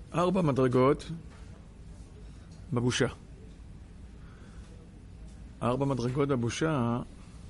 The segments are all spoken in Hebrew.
4 מדרגות בבושה. 4 מדרגות בבושה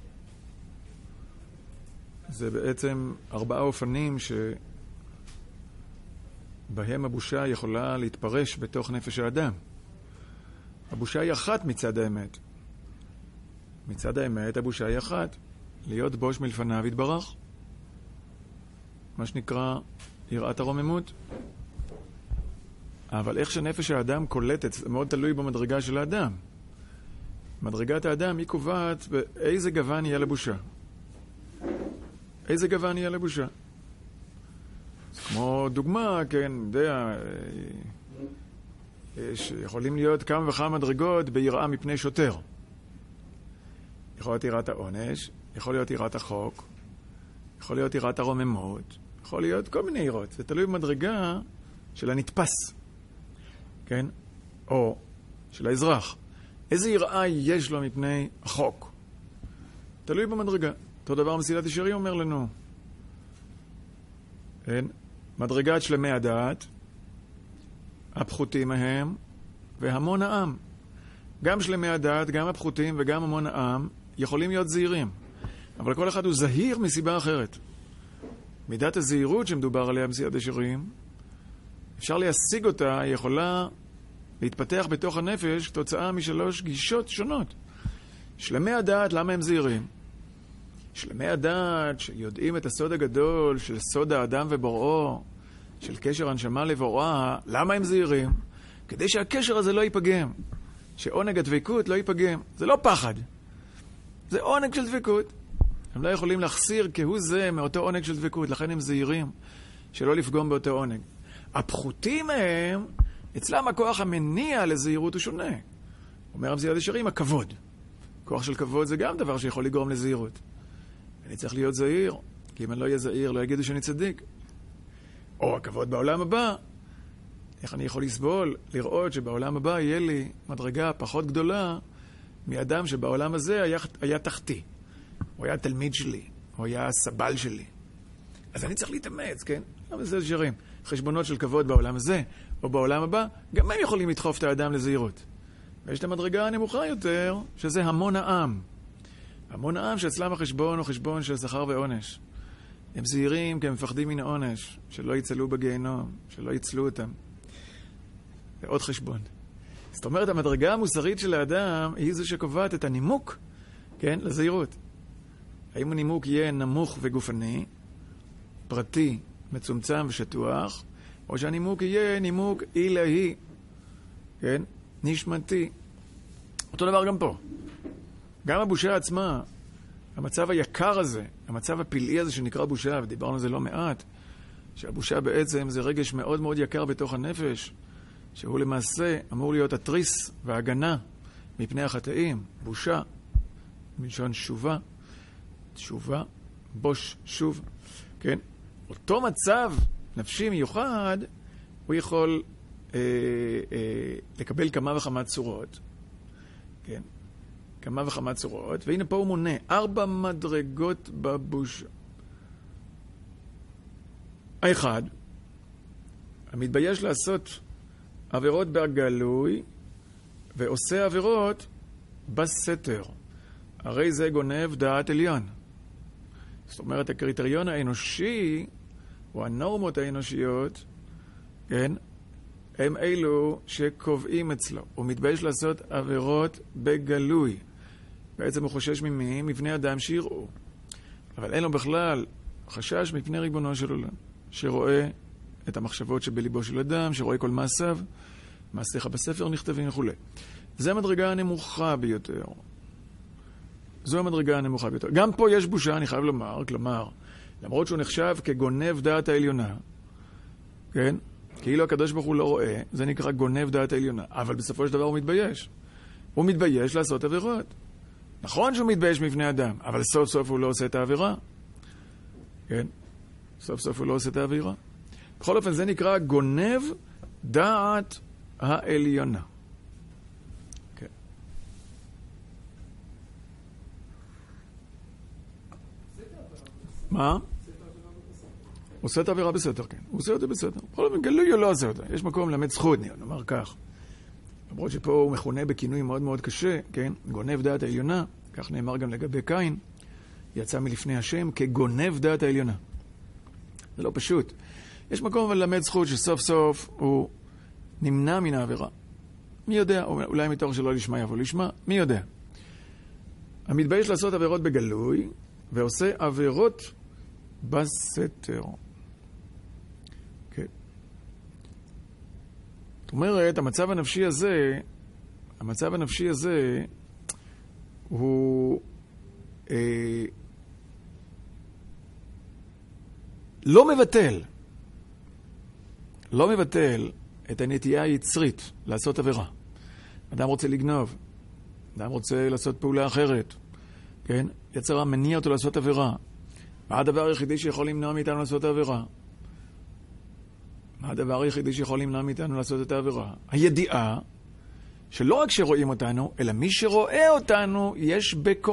זה בעצם 4 אופנים שבהם הבושה יכולה להתפרש בתוך נפש האדם. הבושה היא אחת מצד האמת. מצד האמת הבושה היא אחת. להיות בוש מלפניו יתברך. מה שנקרא יראת הרוממות. אבל איך שנפש האדם קולטת, זה מאוד תלוי במדרגה של האדם. מדרגת האדם היא קובעת באיזה גוון יהיה לבושה. איזה גוון יהיה לבושה. זה כמו דוגמה, כן, יודע, יכולים להיות כמה וכמה מדרגות ביראה מפני שוטר. יכול להיות יראת העונש, יכול להיות יראת החוק, יכול להיות יראת הרוממות, יכול להיות כל מיני יראות. זה תלוי במדרגה של הנתפס, כן? או של האזרח. איזה יראה יש לו מפני החוק? תלוי במדרגה. אותו דבר מסילת ישרים אומר לנו. כן? מדרגת שלמי הדעת, הפחותים מהם, והמון העם. גם שלמי הדעת, גם הפחותים וגם המון העם יכולים להיות זהירים. אבל כל אחד הוא זהיר מסיבה אחרת. מידת הזהירות שמדובר עליה מסילת ישרים, אפשר להשיג אותה, היא יכולה להתפתח בתוך הנפש כתוצאה משלוש גישות שונות. שלמי הדעת, למה הם זהירים? שלמי הדעת שיודעים את הסוד הגדול של סוד האדם ובוראו, של קשר הנשמה לבוראה, למה הם זהירים? כדי שהקשר הזה לא ייפגם. שעונג הדבקות לא ייפגם. זה לא פחד. זה עונג של דבקות. הם לא יכולים להחסיר כהוא זה מאותו עונג של דבקות, לכן הם זהירים שלא לפגום באותו עונג. הפחותים מהם, אצלם הכוח המניע לזהירות הוא שונה. אומר מסילת ישרים, הכבוד. כוח של כבוד זה גם דבר שיכול לגרום לזהירות. אני צריך להיות זהיר, כי אם אני לא אהיה זהיר, לא יגידו שאני צדיק. או הכבוד בעולם הבא. איך אני יכול לסבול, לראות שבעולם הבא יהיה לי מדרגה פחות גדולה מאדם שבעולם הזה היה תחתי. הוא היה תלמיד שלי, הוא היה סבל שלי. אז אני צריך להתאמץ, כן? לא מסילת ישרים. חשבונות של כבוד בעולם הזה או בעולם הבא, גם הם יכולים לדחוף את האדם לזהירות. ויש את המדרגה הנמוכה יותר, שזה המון העם. המון העם שאצלם החשבון הוא חשבון של שכר ועונש. הם זהירים כי הם מפחדים מן העונש, שלא יצלו בגיהנום, שלא יצלו אותם. זה עוד חשבון. זאת אומרת, המדרגה המוסרית של האדם היא זו שקובעת את הנימוק, כן, לזהירות. האם הנימוק יהיה נמוך וגופני, פרטי, מצומצם ושטוח, או שהנימוק יהיה נימוק אלוהי, כן, נשמתי. אותו דבר גם פה. גם הבושה עצמה, המצב היקר הזה, המצב הפלאי הזה שנקרא בושה, ודיברנו על זה לא מעט, שהבושה בעצם זה רגש מאוד מאוד יקר בתוך הנפש, שהוא למעשה אמור להיות התריס וההגנה מפני החטאים. בושה, מלשון שובה, תשובה, בוש, שוב, כן? אותו מצב נפשי מיוחד, הוא יכול לקבל כמה וכמה צורות, כן? כמה וכמה צורות, והנה פה הוא מונה 4 מדרגות בבושה. האחד, המתבייש לעשות עבירות בגלוי ועושה עבירות בסתר. הרי זה גונב דעת עליון. זאת אומרת, הקריטריון האנושי, או הנורמות האנושיות, כן, הם אלו שקובעים אצלו. הוא מתבייש לעשות עבירות בגלוי. בעצם הוא חושש ממי? מבני אדם שיראו. אבל אין לו בכלל חשש מפני ריבונו של עולם, שרואה את המחשבות שבליבו של אדם, שרואה כל מעשיו, מעשיך בספר נכתבים וכו'. זו המדרגה הנמוכה ביותר. זו המדרגה הנמוכה ביותר. גם פה יש בושה, אני חייב לומר, כלומר, למרות שהוא נחשב כגונב דעת העליונה, כן? כאילו הקדוש ברוך הוא לא רואה, זה נקרא גונב דעת העליונה. אבל בסופו של דבר הוא מתבייש. הוא מתבייש לעשות עבירות. נכון שהוא מתבייש מבני אדם, אבל סוף סוף הוא לא עושה את העבירה. כן? סוף סוף הוא לא עושה את העבירה. בכל אופן, זה נקרא גונב דעת העליונה. כן. מה? עושה את העבירה בסתר, כן. הוא עושה אותה בסתר. בכל אופן, גלוי הוא לא עושה אותה. יש מקום למד זכות, נאמר כך. למרות שפה הוא מכונה בכינוי מאוד מאוד קשה, כן? גונב דעת העליונה, כך נאמר גם לגבי קין, יצא מלפני השם כגונב דעת העליונה. זה לא פשוט. יש מקום אבל למד זכות שסוף סוף הוא נמנע מן העבירה. מי יודע? אולי מתוך שלא לשמה יבוא לשמה, מי יודע? המתבייש לעשות עבירות בגלוי, ועושה עבירות בסתר. כן. זאת אומרת, המצב הנפשי הזה הוא לא מבטל את הנטייה היצרית לעשות עבירה. אדם רוצה לגנוב, אדם רוצה לעשות פעולה אחרת, כן? יצר מניע אותו לעשות עבירה. מה הדבר היחידי שיכול למנוע מאיתנו לעשות העבירה? מה הדבר היחידי שיכול למנוע מאיתנו לעשות את העבירה? הידיעה שלא רק שרואים אותנו, אלא מי שרואה אותנו, יש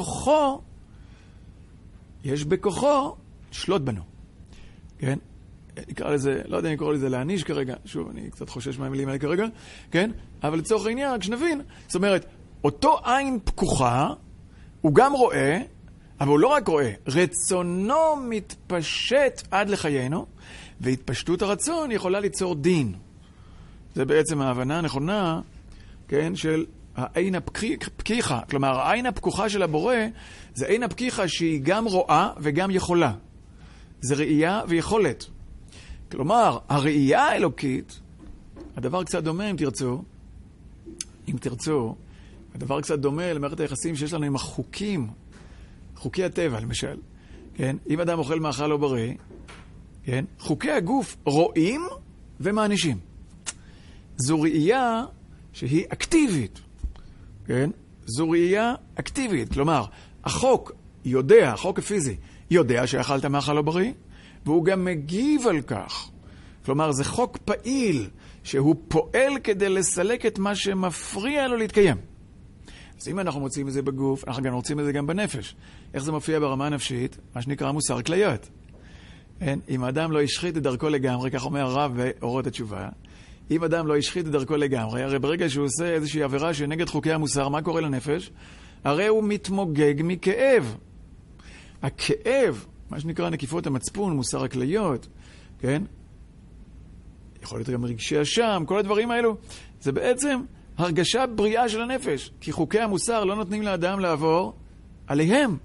בכוחו לשלוט בנו. כן? נקרא לזה, לא יודע אם נקרא לזה להעניש כרגע, שוב, אני קצת חושש מהמילים האלה כרגע, כן? אבל לצורך העניין, רק שנבין, זאת אומרת, אותו עין פקוחה, הוא גם רואה, אבל הוא לא רק רואה, רצונו מתפשט עד לחיינו, והתפשטות הרצון יכולה ליצור דין. זה בעצם ההבנה הנכונה, כן, של העין הפקיחה. כלומר, העין הפקוחה של הבורא, זה עין הפקיחה שהיא גם רואה וגם יכולה. זה ראייה ויכולת. כלומר, הראייה האלוקית, הדבר קצת דומה, אם תרצו, הדבר קצת דומה למערכת היחסים שיש לנו עם החוקים, חוקי הטבע למשל, כן? אם אדם אוכל מאכל לא בריא, כן? חוקי הגוף רואים ומענישים. זו ראייה שהיא אקטיבית, כן? זו ראייה אקטיבית, כלומר, החוק הפיזי, יודע שאכלת מאכל לא בריא, והוא גם מגיב על כך. כלומר, זה חוק פעיל, שהוא פועל כדי לסלק את מה שמפריע לו להתקיים. אז אם אנחנו מוצאים את זה בגוף, אנחנו גם רוצים את זה גם בנפש. איך זה מופיע ברמה הנפשית? מה שנקרא מוסר כליות. אם האדם לא ישחית את דרכו לגמרי, כך אומר הרב באורות התשובה, אם אדם לא ישחית את דרכו לגמרי, הרי ברגע שהוא עושה איזושהי עבירה שנגד חוקי המוסר, מה קורה לנפש? הרי הוא מתמוגג מכאב. הכאב, מה שנקרא נקיפות המצפון, מוסר הכליות, כן? יכול להיות גם רגשי אשם, כל הדברים האלו, זה בעצם הרגשה בריאה של הנפש, כי חוקי המוסר לא נותנים לאדם לעבור עליהם.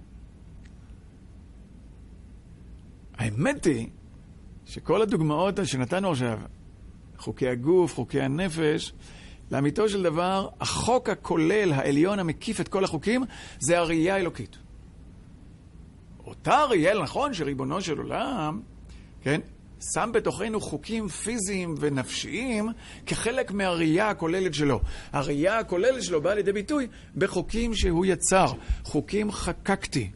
האמת היא שכל הדוגמאות שנתנו עכשיו, חוקי הגוף, חוקי הנפש, לאמיתו של דבר, החוק הכולל, העליון, המקיף את כל החוקים, זה הראייה האלוקית. אותה ראייה, נכון, שריבונו של עולם, כן, שם בתוכנו חוקים פיזיים ונפשיים כחלק מהראייה הכוללת שלו. הראייה הכוללת שלו באה לידי ביטוי בחוקים שהוא יצר, חוקים חקקתי.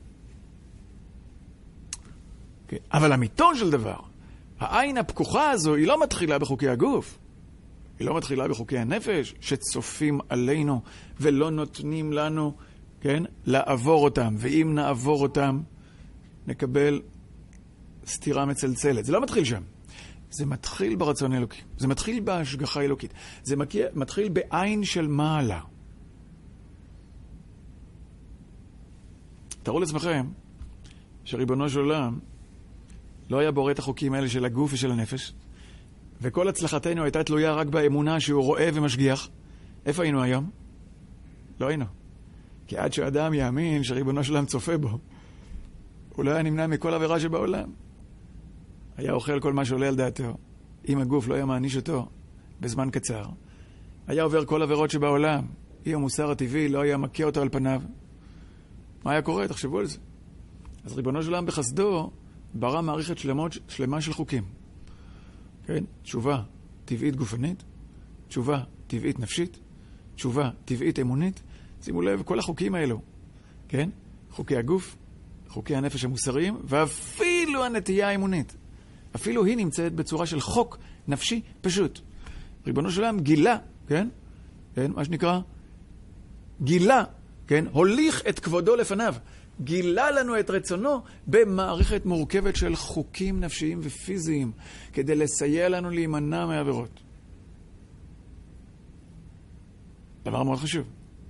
כן. אבל אמיתון של דבר, העין הפקוחה הזו היא לא מתחילה בחוקי הגוף, היא לא מתחילה בחוקי הנפש שצופים עלינו ולא נותנים לנו, כן, לעבור אותם, ואם נעבור אותם נקבל סתירה מצלצלת. זה לא מתחיל שם. זה מתחיל ברצון האלוקי. זה מתחיל בהשגחה האלוקית. זה מתחיל בעין של מעלה. תראו לעצמכם שריבונו של עולם לא היה בורא את החוקים האלה של הגוף ושל הנפש, וכל הצלחתנו הייתה תלויה רק באמונה שהוא רואה ומשגיח. איפה היינו היום? לא היינו. כי עד שאדם יאמין שריבונו של עולם צופה בו, הוא לא היה נמנע מכל עבירה שבעולם. היה אוכל כל מה שעולה על דעתו. אם הגוף לא היה מעניש אותו בזמן קצר, היה עובר כל עבירות שבעולם. אם המוסר הטבעי לא היה מכה אותו על פניו, מה היה קורה? תחשבו על זה. אז ריבונו של עולם בחסדו ברא מערכת שלמה של חוקים. כן? תשובה טבעית גופנית, תשובה טבעית נפשית, תשובה טבעית אמונית. שימו לב, כל החוקים האלו, כן? חוקי הגוף, חוקי הנפש המוסריים, ואפילו הנטייה האמונית. אפילו היא נמצאת בצורה של חוק נפשי פשוט. ריבונו של עולם גילה, כן? כן? מה שנקרא, גילה, כן? הוליך את כבודו לפניו. גילה לנו את רצונו במערכת מורכבת של חוקים נפשיים ופיזיים, כדי לסייע לנו להימנע מעבירות. דבר מאוד חשוב.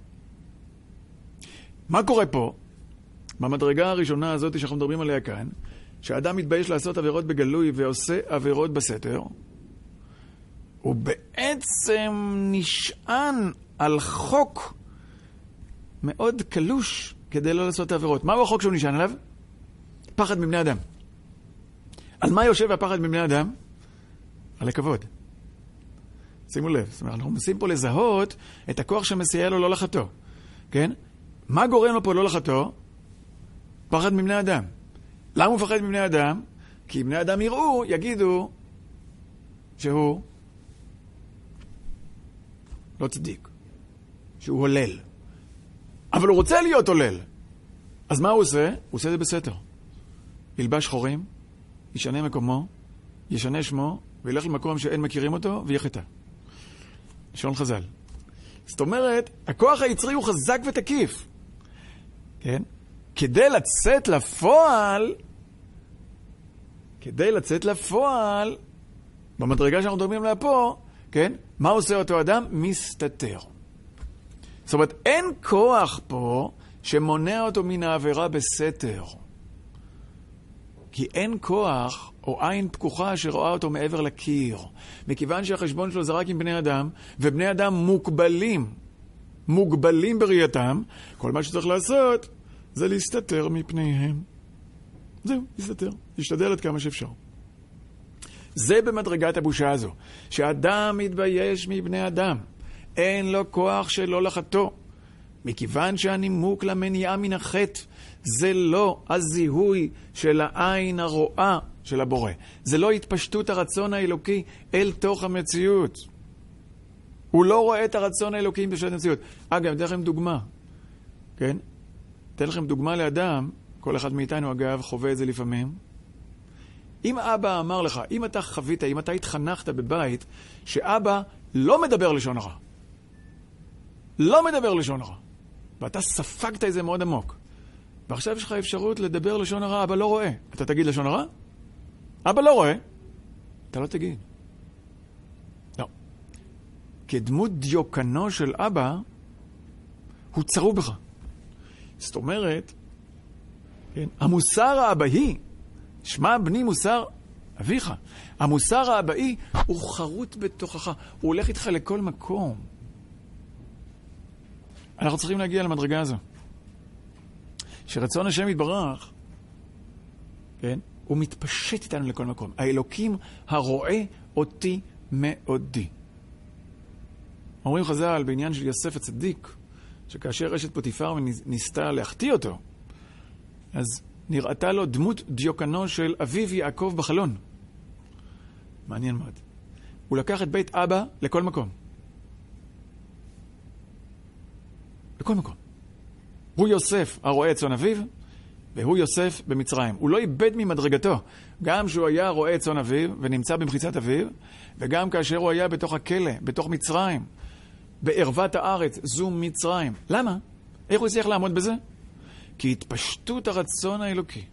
מה קורה פה? במדרגה הראשונה הזאת שאנחנו מדברים עליה כאן, שהאדם מתבייש לעשות עבירות בגלוי ועושה עבירות בסתר, הוא בעצם נשען על חוק מאוד קלוש כדי לא לעשות עבירות. מהו החוק שהוא נשען עליו? פחד מבני אדם. על מה יושב הפחד מבני אדם? על הכבוד. שימו לב, זאת אומרת, אנחנו מנסים פה לזהות את הכוח שמסייע לו לא לחטוא. כן? מה גורם לו פה לא לחטוא? פחד מבני אדם. למה הוא מפחד מבני אדם? כי בני אדם יראו, יגידו שהוא לא צדיק, שהוא הולל. אבל הוא רוצה להיות הולל. אז מה הוא עושה? הוא עושה את זה בסתר. ילבש חורים, ישנה מקומו, ישנה שמו, וילך למקום שאין מכירים אותו, ויחטא. לשון חז"ל. זאת אומרת, הכוח היצרי הוא חזק ותקיף. כן? כדי לצאת לפועל, במדרגה שאנחנו מדברים עליה פה, כן? מה עושה אותו אדם? מסתתר. זאת אומרת, אין כוח פה שמונע אותו מן העבירה בסתר. כי אין כוח או עין פקוחה שרואה אותו מעבר לקיר. מכיוון שהחשבון שלו זה רק עם בני אדם, ובני אדם מוגבלים בראייתם, כל מה שצריך לעשות זה להסתתר מפניהם. זהו, להסתתר. להשתדל עד כמה שאפשר. זה במדרגת הבושה הזו. שאדם מתבייש מבני אדם. אין לו כוח שלא לחטוא. מכיוון שהנימוק למניעה מן החטא, זה לא הזיהוי של העין הרואה של הבורא. זה לא התפשטות הרצון האלוקי אל תוך המציאות. הוא לא רואה את הרצון האלוקי בשעת המציאות. אגב, אתן לכם דוגמה. כן? אתן לכם דוגמה לאדם, כל אחד מאיתנו אגב חווה את זה לפעמים. אם אבא אמר לך, אם אתה חווית, אם אתה התחנכת בבית, שאבא לא מדבר לשון הרע. לא מדבר לשון הרע. ואתה ספגת את זה מאוד עמוק. ועכשיו יש לך אפשרות לדבר לשון הרע, אבא לא רואה. אתה תגיד לשון הרע? אבא לא רואה. אתה לא תגיד. לא. כדמות דיוקנו של אבא, הוא צרוב בך. זאת אומרת, כן, המוסר האבאי, שמע בני מוסר אביך. המוסר האבאי הוא חרוט בתוכך. הוא הולך איתך לכל מקום. אנחנו צריכים להגיע למדרגה הזו. שרצון השם יתברך, כן, הוא מתפשט איתנו לכל מקום. האלוקים הרואה אותי מאודי. אומרים חז"ל בעניין של יוסף הצדיק, שכאשר אשת פוטיפר ניסתה להחטיא אותו, אז נראתה לו דמות דיוקנו של אביו יעקב בחלון. מעניין מאוד. הוא לקח את בית אבא לכל מקום. לכל מקום. הוא יוסף הרואה את צאן אביו, והוא יוסף במצרים. הוא לא איבד ממדרגתו. גם שהוא היה רואה את צאן אביו, ונמצא במחיצת אביו, וגם כאשר הוא היה בתוך הכלא, בתוך מצרים, בערוות הארץ, זו מצרים. למה? איך הוא הצליח לעמוד בזה? כי התפשטות הרצון האלוקי,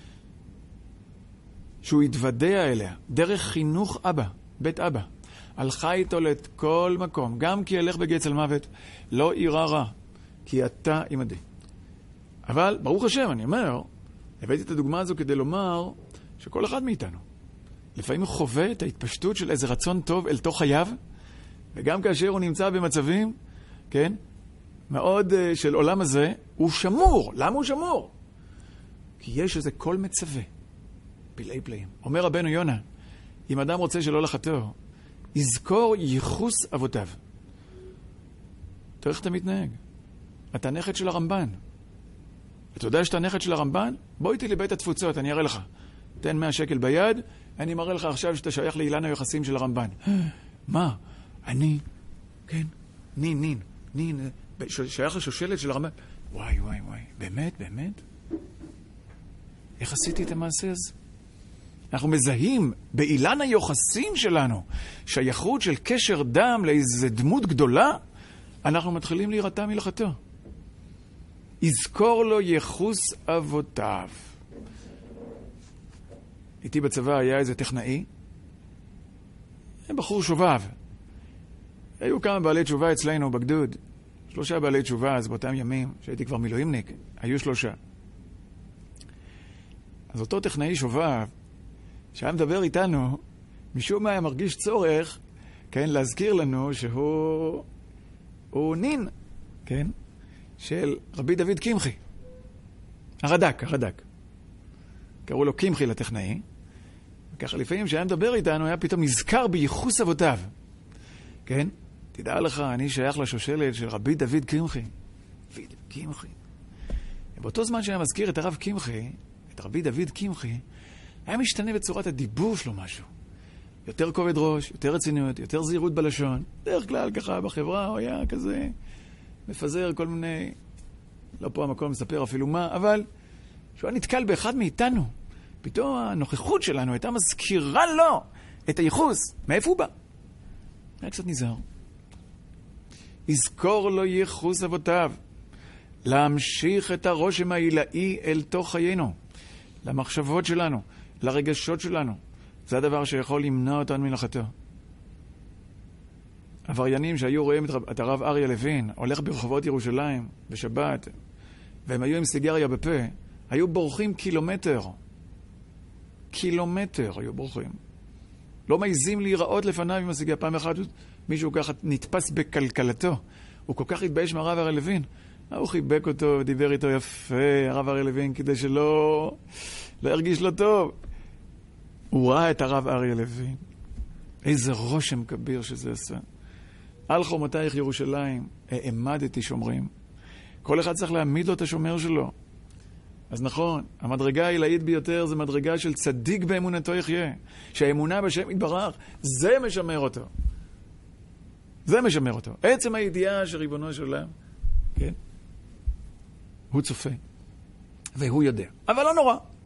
שהוא התוודע אליה, דרך חינוך אבא, בית אבא, הלכה איתו לכל מקום, גם כי ילך בגץ אל מוות, לא ירא רע, כי אתה עמדי. אבל, ברוך השם, אני אומר, הבאתי את הדוגמה הזו כדי לומר שכל אחד מאיתנו, לפעמים הוא חווה את ההתפשטות של איזה רצון טוב אל תוך חייו, וגם כאשר הוא נמצא במצבים, כן, מאוד של עולם הזה, הוא שמור. למה הוא שמור? כי יש איזה קול מצווה, פלאי פלאים. אומר רבנו יונה, אם אדם רוצה שלא לחטוא, יזכור ייחוס אבותיו. תראה איך אתה מתנהג. אתה נכד של הרמב"ן. אתה יודע שאתה נכד של הרמב"ן? בוא איתי לבית התפוצות, אני אראה לך. תן 100 שקל ביד, אני מראה לך עכשיו שאתה שייך לאילן היוחסים של הרמב"ן. מה? אני, כן, נין, שייך לשושלת של הרמב"ן. וואי, באמת? איך עשיתי את המעשה הזה? אנחנו מזהים באילן היוחסים שלנו שייכות של קשר דם לאיזו דמות גדולה, אנחנו מתחילים להירתע מלחטוא. יזכור לו יחוס אבותיו. איתי בצבא היה איזה טכנאי, בחור שובב. היו כמה בעלי תשובה אצלנו בגדוד. 3 בעלי תשובה, אז באותם ימים, שהייתי כבר מילואימניק, היו 3. אז אותו טכנאי שובב, שהיה מדבר איתנו, משום מה היה מרגיש צורך, כן, להזכיר לנו שהוא נין, כן, של רבי דוד קמחי. הרד"ק. קראו לו קמחי לטכנאי. וככה לפעמים שהיה מדבר איתנו, היה פתאום נזכר בייחוס אבותיו. כן? תדע לך, אני שייך לשושלת של רבי דוד קמחי. דוד קמחי. ובאותו זמן שהיה מזכיר את הרב קמחי, את רבי דוד קמחי, היה משתנה בצורת הדיבור שלו משהו. יותר כובד ראש, יותר רציניות, יותר זהירות בלשון. דרך כלל ככה בחברה הוא היה כזה מפזר כל מיני, לא פה המקום מספר אפילו מה, אבל שהוא היה נתקל באחד מאיתנו. פתאום הנוכחות שלנו הייתה מזכירה לו את הייחוס. מאיפה הוא בא? היה קצת נזהר. יזכור לו ייחוס אבותיו. להמשיך את הרושם העילאי אל תוך חיינו. למחשבות שלנו, לרגשות שלנו. זה הדבר שיכול למנוע אותנו מלאכתו. עבריינים שהיו רואים את הרב אריה לוין הולך ברחובות ירושלים בשבת, והם היו עם סיגריה בפה, היו בורחים קילומטר היו בורחים. לא מעיזים להיראות לפניו עם הסיגריה. פעם אחת מישהו ככה נתפס בקלקלתו. הוא כל כך התבייש מהרב אריה לוין. הוא חיבק אותו ודיבר איתו יפה, הרב אריה לוין, כדי שלא ירגיש לו טוב. הוא ראה את הרב אריה לוין. איזה רושם כביר שזה עשה. על חומותייך ירושלים, העמדתי שומרים. כל אחד צריך להעמיד לו את השומר שלו. אז נכון, המדרגה העילאית ביותר זה מדרגה של צדיק באמונתו יחיה. שהאמונה בשם יתברך, זה משמר אותו. זה משמר אותו. עצם הידיעה שריבונו של עולם, כן? הוא צופה. והוא יודע. אבל לא נורא.